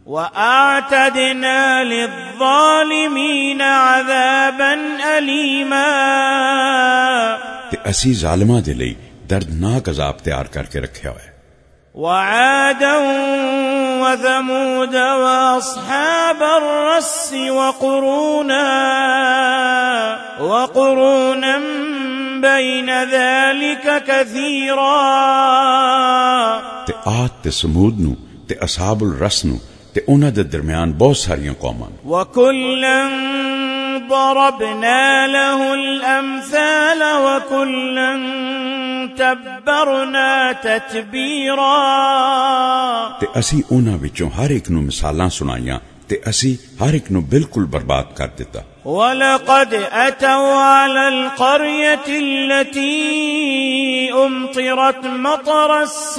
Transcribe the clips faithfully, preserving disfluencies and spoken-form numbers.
وَأَعْتَدْنَا لِلظَّالِمِينَ عَذَابًا أَلِيمًا تے اسی ظالماں دے لئی دردناک عذاب تیار کر کے رکھیا ہوا ہے. وَعَادًا وَثَمُودَ وَأَصْحَابَ الرَّسِّ وَقُرُونًا وَقُرُونًا بَيْنَ ذَلِكَ كَثِيرًا تے عاد تے سمود نو تے اصحاب الرس نو تے انہاں دے درمیان بہت ساریاں قوماں. وَكُلًّا ضَرَبْنَا لَهُ الْأَمْثَالَ وَكُلًّا تَبَّرْنَا تَتْبِيرًا تے اسی انہاں وچوں ہر ایک نو مثالاں سنائیاں تے اسی ہر ایک نو بالکل برباد کر دیتا. وَلَقَدْ أَتَوْا عَلَى الْقَرْيَةِ الَّتِي أُمْطِرَتْ مَطَرَ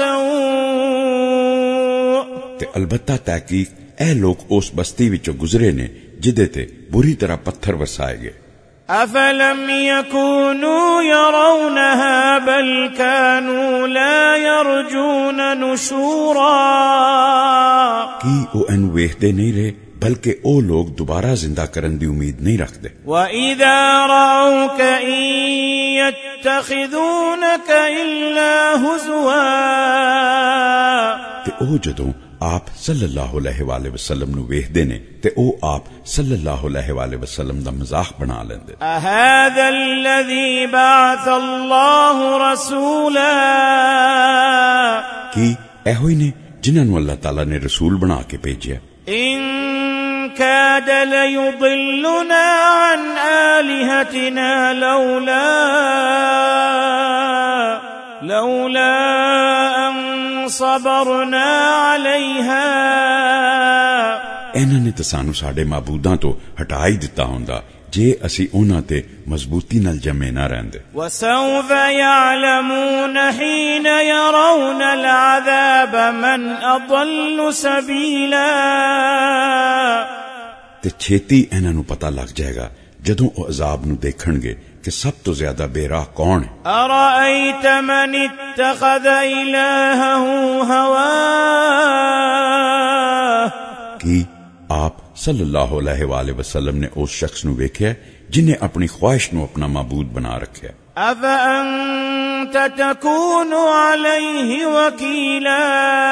السَّوْءِ تے البتہ تحقیق اے لوگ اس بستی وچوں گزرے نے جدے تے بری طرح پتھر وسائے گئے. أَفَلَمْ يَكُونُوا يَرَوْنَهَا بَلْ كَانُوا لَا يَرْجُونَ نُشُورًا کی او ان ویکھدے نہیں رہے بلکہ او لوگ دوبارہ زندہ کرن دی امید نہیں رکھتے. وَإِذَا رَأَوْكَ إِن يَتَّخِذُونَكَ إِلَّا هُزُوًا تے او جدوں آپ صلی اللہ علیہ وآلہ وسلم نو ویکھدے نے تے او آپ صلی اللہ علیہ وآلہ وسلم دا مذاق بنا لیندے. أَهَذَا الَّذِي بَعَثَ اللَّهُ رَسُولًا کی اے ہوئی نے جنہاں نو اللہ تعالیٰ نے رسول بنا کے بھیجیا. إِن كَادَ لَيُضِلُّنَا عَنْ آلِهَتِنَا لَوْلَا لَوْلَا أَن صَبَرْنَا عَلَيْهَا انہاں نے تے سانو ساڈے معبوداں تو ہٹا ہی دتا ہوندا جے اسی انہاں تے مضبوطی نال جمے نہ رہندے. وَسَوْفَ يَعْلَمُونَ حِينَ يَرَوْنَ الْعَذَابَ مَنْ أَضَلُّ سَبِيلًا تے چھیتی انہاں نو پتہ لگ جائے گا جدوں او عذاب نو دیکھن گے کہ سب تو زیادہ بے راہ کون ہے. أَرَأَيْتَ مَنِ اتَّخَذَ إِلَٰهَهُ هَوَاهُ کی آپ صلی اللہ علیہ وآلہ وسلم نے اس شخص نو ویکھیا جنہیں اپنی خواہش نو اپنا معبود بنا رکھیا. أَفَأَنْتَ تَكُونُ عَلَيْهِ وَكِيلًا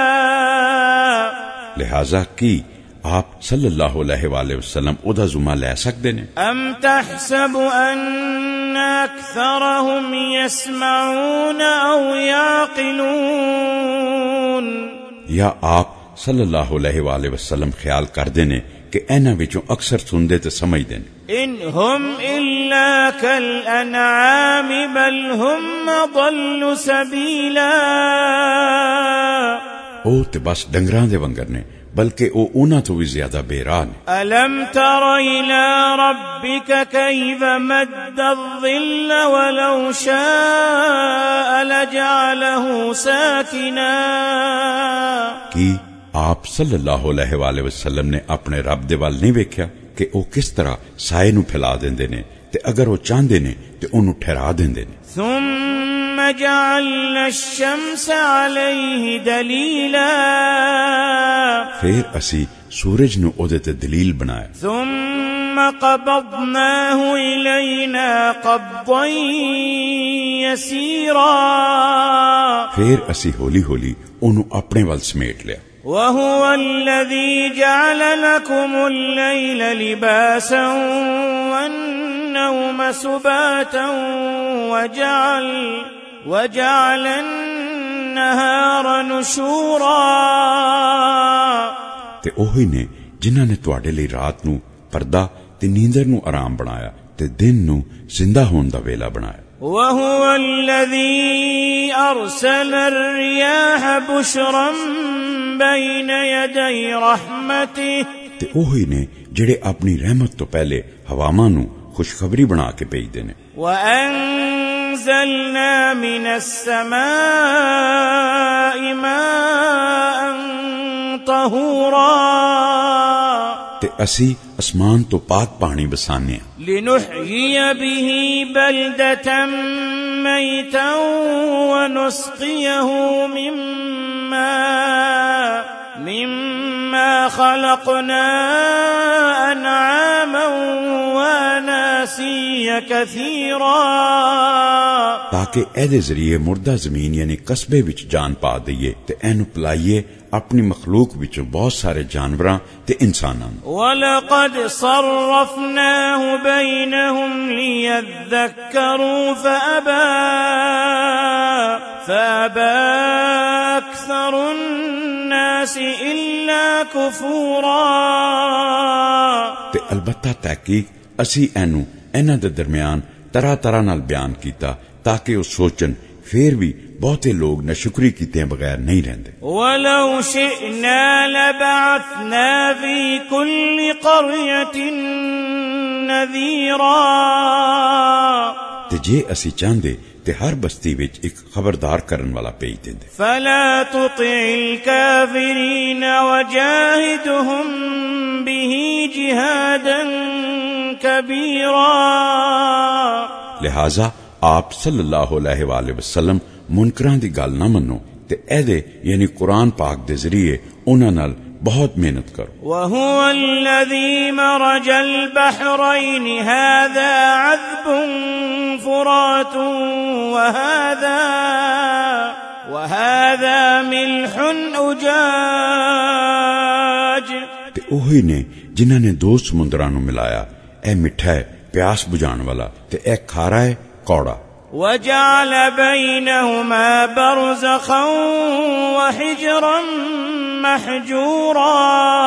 لہذا کی آپ صلی اللہ علیہ وآلہ وسلم ادا ذمہ لے سکتے نے. أَمْ تَحْسَبُ أَنَّ أَكْثَرَهُمْ يَسْمَعُونَ أَوْ يَعْقِلُونَ یا آپ صلی اللہ علیہ وآلہ وسلم خیال کر دینے کہ اینا وچوں اکثر سندے تے سمجھ دین. إِنْ هُمْ إِلَّا كَالْأَنْعَامِ بَلْ هُمْ أَضَلُّ سَبِيلًا او تے بس ڈنگراں دے ونگر نے بلکہ او انہاں تو بھی زیادہ بے راہ نے. أَلَمْ تَرَ إِلَىٰ رَبِّكَ كَيْفَ مَدَّ الظِّلَّ وَلَوْ شَاءَ لَجَعَلَهُ سَاكِنًا کی آپ صلی اللہ علیہ وآلہ وسلم نے اپنے رب دے وال نہیں ویکھیا کہ او کس طرح سائے نو پھیلا دیندے نے تے اگر او چاہندے نے تے اونوں ٹھہرا دیندے نے. ثُمَّ جَعَلْنَا الشَّمْسَ عَلَيْهِ دَلِيلًا پھر اسی سورج نو او دے تے دلیل بنایا. ثُمَّ قَبَضْنَاهُ إِلَيْنَا قَبْضًا يَسِيرًا پھر اسی ہولی ہولی اونوں اپنے وال سمیٹ لیا. وَهُوَ الَّذِي جَعَلَ لَكُمُ اللَّيْلَ لِبَاسًا وَالنَّوْمَ سُبَاتًا وَجَعَلَ وَجَعَلَ النَّهَارَ نُشُورًا تے اوہی نے جنہاں نے تواڈے لئی رات نو پردہ تے نیندر نو آرام بنایا تے دن نو زندہ ہون دا ویلا بنایا. وَهُوَ الَّذِي أَرْسَلَ الرِّيَاحَ بُشْرًا بَيْنَ يَدَيْ رَحْمَتِهِ تے اوہی نے جڑے اپنی رحمت تو پہلے ہواواں نو خوشخبری بنا کے بھیجدے نے. وَأَنزَلْنَا مِنَ السَّمَاءِ مَاءً طَهُورًا تے اسی اسمان تو پاک پانی بسانے ہیں. لِنُحْيِيَ بِهِ بَلْدَةً مَيْتًا وَنُسْقِيَهُ مِمَّا مما خلقنا انعاما واناسيا كثيرا تاکہ اے ذریعے مردہ زمین یعنی قصبے وچ جان پا دئیے تے اینو پلائیے اپنی مخلوق وچوں بہت سارے جانوراں تے انساناں. وَلَقَدْ صَرَّفْنَاهُ بَيْنَهُمْ لِيَذَّكَّرُوا فَأَبَى فَأَبَى أَكْثَرُ النَّاسِ إِلَّا كُفُورًا. تے البتہ تحقیق اسی اینو انہاں دے درمیان طرح طرح نال بیان کیتا تاکہ وہ سوچن پھر بھی بہتے لوگ ناشکری کیتے بغیر نہیں رہندے. وَلَوْ شِئْنَا لَبَعَثْنَا فِي كُلِّ قَرْيَةٍ نَذِيرًا. تے جے اسی چاہندے تے ہر بستی وچ ایک خبردار کرن والا بھیج دیندے. فَلَا تُطِعِ الْكَافِرِينَ وَجَاهِدْهُمْ بِهِ جِهَادًا كَبِيرًا. لہذا آپ صلی اللہ علیہ وآلہ وسلم منکراں دی گل نہ منو تے اے دے یعنی قرآن پاک دے ذریعے انہاں نال بہت محنت کرو. وَهُوَ الَّذِي مَرَجَ الْبَحْرَيْنِ هَذَا عَذْبٌ فُرَاتٌ وَهَذَا وَهَذَا مِلْحٌ أُجَاجٌ. تے اوہی نے جنہاں نے دو سمندراں نو ملایا، اے میٹھا ہے پیاس بجھان والا تے اے کھارا ہے کوڑا. وَجَعَلَ بَيْنَهُمَا بَرْزَخًا وَحِجْرًا مَحْجُورًا.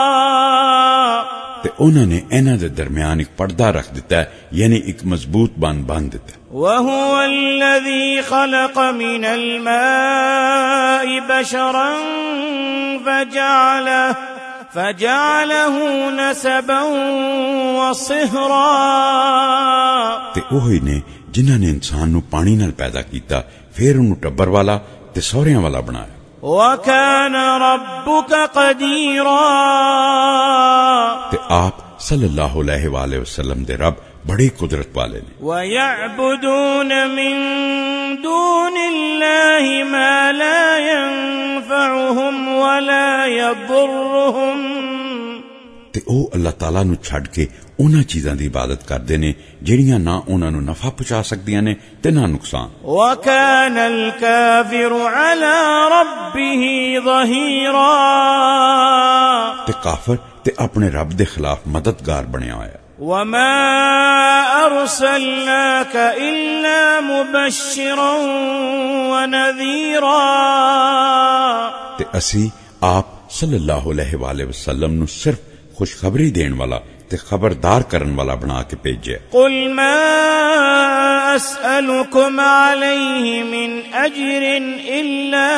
تے انہوں نے انہاں دے درمیان ایک پردہ رکھ دیتا ہے یعنی ایک مضبوط بان باندھ دیتا ہے. وَهُوَ الَّذِي خَلَقَ مِنَ الْمَاءِ بَشَرًا فَجَعَلَهُ فَجَعَلَهُ نَسَبًا وَصِهْرًا. تے اوہی نے جنہاں نے انسان نو پانی نال پیدا کیتا پھر انہوں ٹبر والا تے سوریاں والا بنایا. وَكَانَ رَبُّكَ قَدِيرًا. تے آپ صلی اللہ علیہ وآلہ وسلم دے رب بڑی قدرت والے نے. وَيَعْبُدُونَ مِن دُونِ اللَّهِ مَا لَا يَنفَعُهُمْ وَلَا يَضُرُّهُمْ. تے او اللہ تعالیٰ نو چھڈ کے انہاں چیزاں دی عبادت کردے نے جڑیاں نہ انہاں نو نفع پہنچا سکدیاں نے تے نہ نقصان. وَكَانَ الْكَافِرُ عَلَى رَبِّهِ ظَهِيرًا. تے کافر تے اپنے رب دے خلاف مددگار بنیا ہویا. وَمَا أَرْسَلْنَاكَ إِلَّا مُبَشِّرًا وَنَذِيرًا. تے اسی آپ صلی اللہ علیہ وآلہ وسلم نو صرف خوشخبری دین والا تے خبردار کرن والا بنا کے بھیجے. قُلْ مَا أَسْأَلُكُمْ عَلَيْهِ مِنْ أَجْرٍ إِلَّا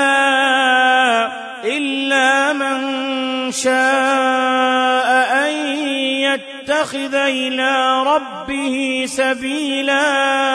إِلَّا مَنْ شَاءَ أَنْ يَتَّخِذَ إِلَى رَبِّهِ سَبِيلًا.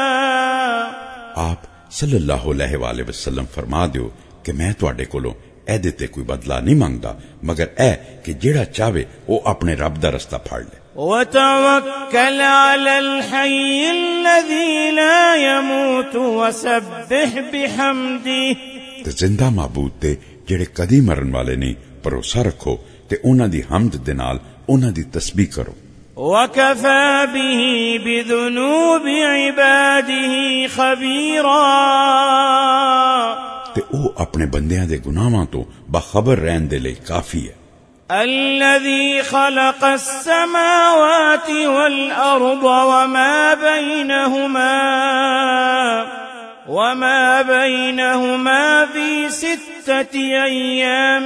آپ صلی اللہ علیہ وآلہ وسلم فرما دیو کہ میں تواڈے کولوں اے دیتے کوئی بدلہ نہیں مانگدا مگر اے کہ جیڑا چاہے وہ اپنے رب دا رستہ پھاڑ لے. وَتَوَكَّلْ عَلَى الْحَيِّ الَّذِي لَا يَمُوتُ وَسَبِّحْ بِحَمْدِهِ. تے زندہ معبود تے جڑے کدی مرن والے نہیں بھروسہ رکھو تے انہاں دی حمد دے نال انہاں دی تسبیح کرو. وَكَفَى بِهِ بِذُنُوبِ عِبَادِهِ خَبِيرًا. تے او اپنے بندیاں دے گناہاں تو باخبر رہن دے لئی کافی ہے. الذي خلق السماوات والأرض وما بينهما وما بينهما في ستة أيام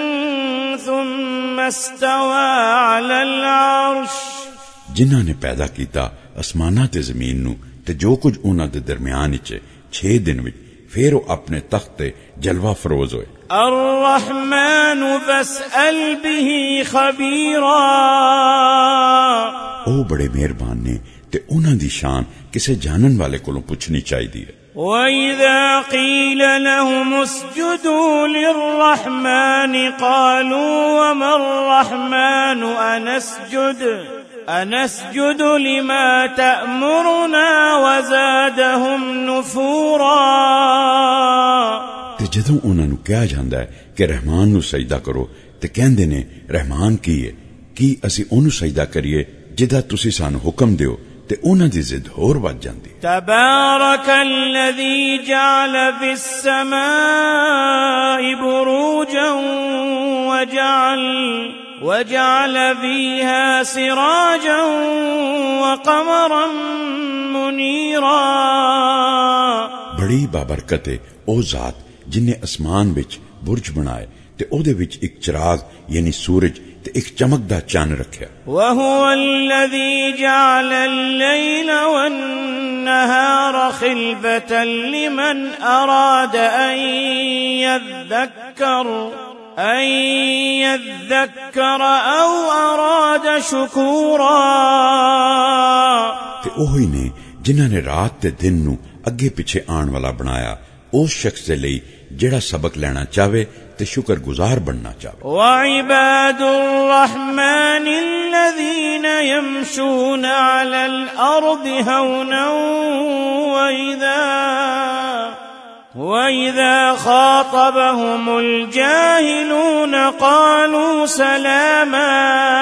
ثم استوى على العرش. جنہاں نے پیدا کیتا اسماناں تے زمین نو تے جو کچھ انہاں دے درمیان وچ چھ دن وچ پھر وہ اپنے تخت تے جلوہ فروز ہوئے. الرحمن فاسأل به خبیرا. او بڑے مہربان نے تے انہاں دی شان کسے جانن والے کولوں پوچھنی چاہیے. وَإِذَا قِيلَ لَهُمُ اسْجُدُوا لِلرَّحْمَنِ قَالُوا وَمَا الرَّحْمَنُ أَنَسْجُدُ أَنَسْجُدُ لِمَا تَأْمُرُنَا وَزَادَهُمْ نُفُورًا. تے جدوں انہاں نو کہا جاندا ہے کہ رحمان نو سجدہ کرو تے کہندے نے رحمان کی ہے کی اسی اونوں سجدہ کریے جدا تسی سانو حکم دیو تے انہاں دی ضد ہور ود جاندی. تبارک الذی جعل فی السماء بروجا وجعل وجعل فيها سراجا وقمرا منيرا. بڑی بابرکت ہے او ذات جن نے اسمان وچ برج بنائے تے او دے وچ ایک چراغ یعنی سورج تے ایک چمکدا چاند رکھیا. وهو الذي جعل الليل والنهار خلفة لمن أراد أن يذكر أن يذكر أو أراد شكورا. تے اوہی نے جنہاں نے رات تے دن نو اگے پیچھے آن والا بنایا اس شخص دے لئی جڑا سبق لینا چاہے تے شکر گزار بننا چاہے. وعباد الرحمن الذين يمشون على الأرض هونا وإذا وَإِذَا خَاطَبَهُمُ الْجَاهِلُونَ قَالُوا سَلَامًا.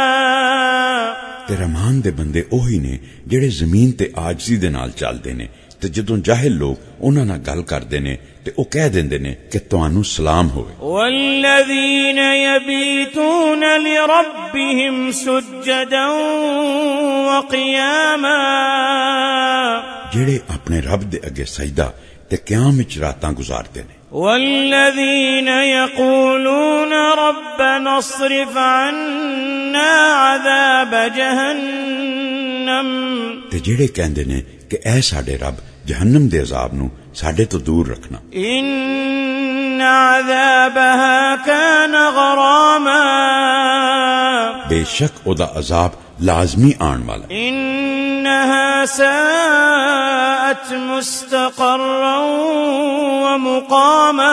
تے رحمان دے بندے اوہی نے جڑے زمین تے عاجزی دے نال چلدے نے تے جدوں جاہل لوگ انہاں نال گل کردے نے تے او کہہ دیندے نے کہ تانوں سلام ہوئے. وَالَّذِينَ يَبِيتُونَ لِرَبِّهِمْ سُجَّدًا وَقِيَامًا. جڑے اپنے رب دے اگے سجدہ تے قیام وچ راتاں گزاردے نے. والذین یقولون ربنا اصرف عنا عذاب جہنم. تے جڑے کہندے نے کہ اے ساڈے رب جہنم دے عذاب نو ساڈے تو دور رکھنا. ان عذابها كان غراما. بے شک او دا عذاب لازمی آن والا. انها ساءت مستقرا ومقاما.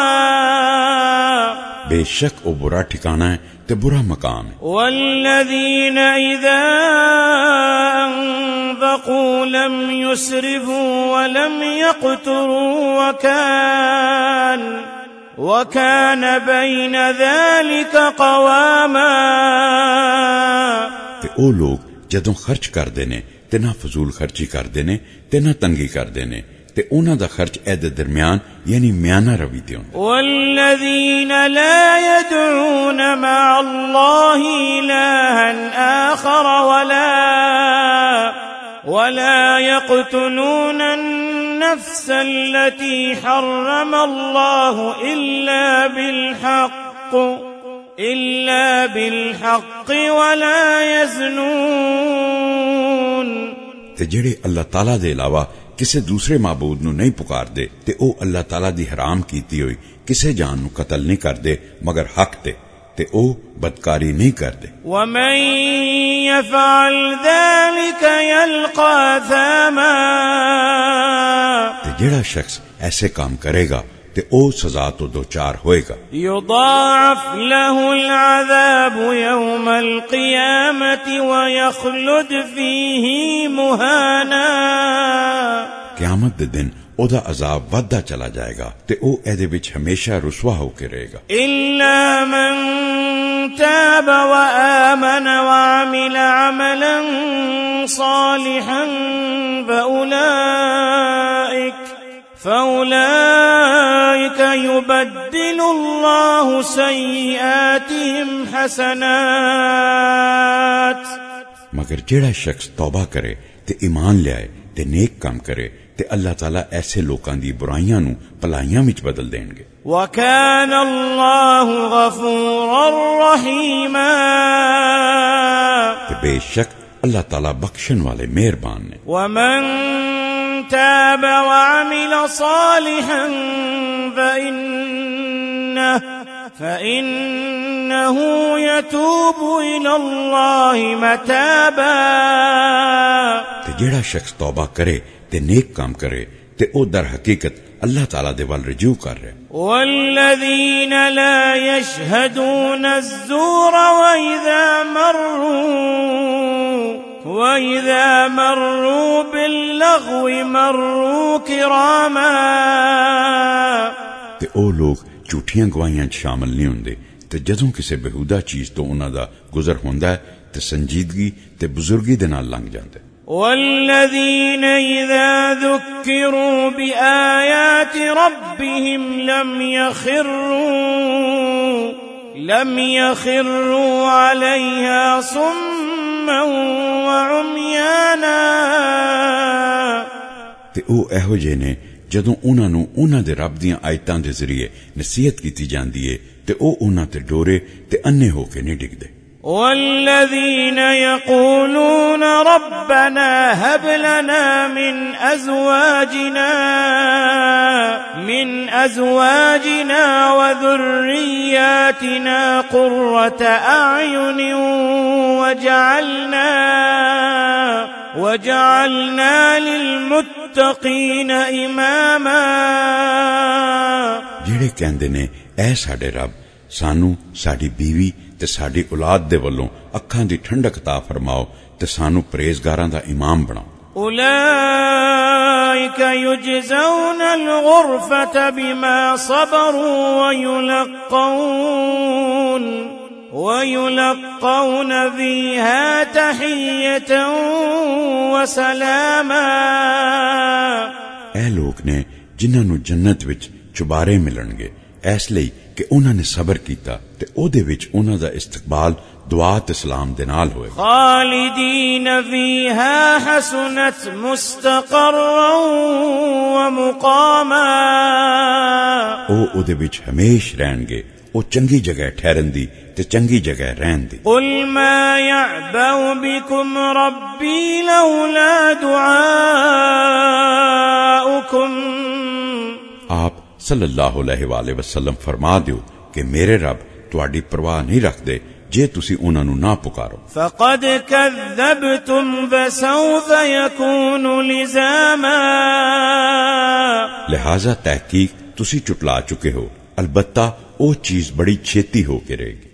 بے شک او برا ٹھکانہ ہے تے برا مقام ہے. والذین اذا انفقوا لم يسرفوا ولم يقتروا وكان وكان بين ذلك قواما. تے او لوگ جدوں خرچ کردے نے تے نہ فضول خرچی کردے نے تے نہ تنگی کردے نے تے انہاں دا خرچ اے دے درمیان یعنی میانہ روی تے ہوندا. والذین لا يدعون مع الله إلها آخر ولا ولا يقتلون النفس التي حرم الله إلا بالحق إلا بالحق ولا يزنون. تے جڑے اللہ تعالیٰ دے علاوہ کسے دوسرے معبود نو نہیں پکار دے تے او اللہ تعالیٰ دی حرام کیتی ہوئی کسے جان نو قتل نہیں کر دے مگر حق تے تے او بدکاری نہیں کر دے. ومن يفعل ذلك يلقى أثاما. تے جڑا شخص ایسے کام کرے گا تے او سزا تو دو چار ہوئے گا. يضاعف له العذاب يوم القيامة ويخلد فيه مهانا. قیامت دے دن او دا عذاب وددا چلا جائے گا تے او اے دے وچ ہمیشہ رسوا ہو کے رہے گا. إلا من تاب وآمن وعمل عملا صالحا فأولئك فأولئك يبدل الله سيئاتهم حسنات. مگر جیڑا شخص توبہ کرے تے ایمان لے آئے تے نیک کام کرے تے اللہ تعالیٰ ایسے لوکاں دی برائیاں نو پلائیاں وچ بدل دین گے. وَكَانَ اللَّهُ غَفُورًا رَحِيمًا. تے بے شک اللہ تعالیٰ بخشن والے مہربان نے. وَمَن تاب وعمل صالحا فإنه, فإنه يتوب إلى الله متابا. تے جڑا شخص توبہ کرے تے نیک کام کرے تے او در حقیقت اللہ تعالیٰ دے وال رجوع کر رہے. والذین لا يشهدون الزور وإذا مروا وَإِذَا مَرُّوا بِاللَّغْوِ مَرُّوا كِرَامًا. تے او لوگ جھوٹیاں گواہیاں شامل نہیں ہوندے تے جدوں کسے بہودہ چیز تو انہاں دا گزر ہوندا ہے تے سنجیدگی تے بزرگی دے نال لنگ جاندے. والذین اذا ذکروا بآیات ربهم لم يخروا لم يخروا عليها صما وعميانا. تے او ایہو جے نے جدوں انہاں نوں انہاں دے رب دیاں آیتاں دے ذریعے نصیحت کیتی جاندی ہے تے او انہاں تے ڈورے تے انے ہو کے نہیں ڈگدے. والذین یقولون ربنا هب لنا من ازواجنا من ازواجنا وذرياتنا قرة اعین وجعلنا وجعلنا للمتقین اماما. جڑے کہندے نے اے ساڈے رب سانو ساڈی بیوی تے ساڈی اولاد دے ولوں اکھاں دی ٹھنڈک عطا فرماؤ تے سانو پرہیزگاراں دا امام بناؤ. اولئک یجزون الغرفة بما صبروا ویلقون وَيُلَقَّوْنَ فِيهَا تَحِيَّةً وَسَلَامًا. اے لوگ نے جنہاں نو جنت وچ چبارے ملن گے اس لئی کہ انہاں نے صبر کیتا تے او دے وچ انہاں دا استقبال دعا تے سلام دے نال ہوئے. خالدین فیہا حسنت مستقرا ومقاما. او او دے وچ ہمیش رہن گے او چنگی جگہ ٹھہرن دی تے چنگی جگہ رہن دی. قل ما يعبأ بكم ربی لولا دعاؤکم. آپ صلی اللہ علیہ وآلہ وسلم فرما دیو کہ میرے رب تواڈی پرواہ نہیں رکھ دے جے تسی انہاں نو نہ پکارو. فقد كذبتم فسوف يكون لزاما. لہذا تحقیق تسی چٹلا چکے ہو البتہ او چیز بڑی چھیتی ہو کے رہے گی.